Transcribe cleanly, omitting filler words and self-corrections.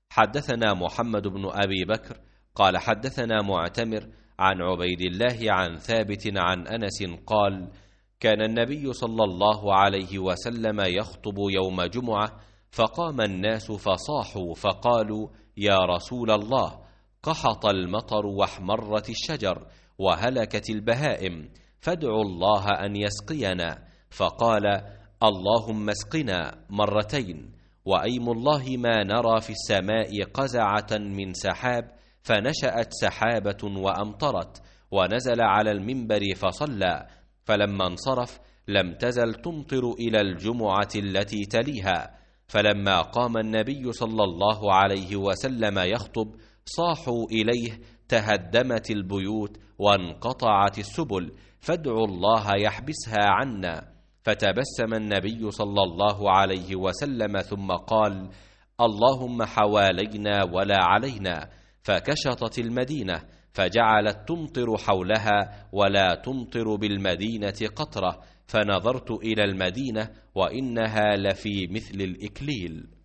حدثنا محمد بن أبي بكر قال حدثنا معتمر عن عبيد الله عن ثابت عن أنس قال: كان النبي صلى الله عليه وسلم يخطب يوم جمعة، فقام الناس فصاحوا فقالوا: يا رسول الله، قحط المطر واحمرت الشجر وهلكت البهائم، فادعوا الله أن يسقينا. فقال: اللهم اسقنا مرتين، وأيم الله ما نرى في السماء قزعة من سحاب، فنشأت سحابة وأمطرت، ونزل على المنبر فصلى، فلما انصرف لم تزل تمطر إلى الجمعة التي تليها. فلما قام النبي صلى الله عليه وسلم يخطب صاحوا إليه: تهدمت البيوت وانقطعت السبل، فادعوا الله يحبسها عنا. فتبسم النبي صلى الله عليه وسلم ثم قال: اللهم حوالينا ولا علينا. فكشطت المدينة فجعلت تمطر حولها ولا تمطر بالمدينة قطرة، فنظرت إلى المدينة وإنها لفي مثل الإكليل.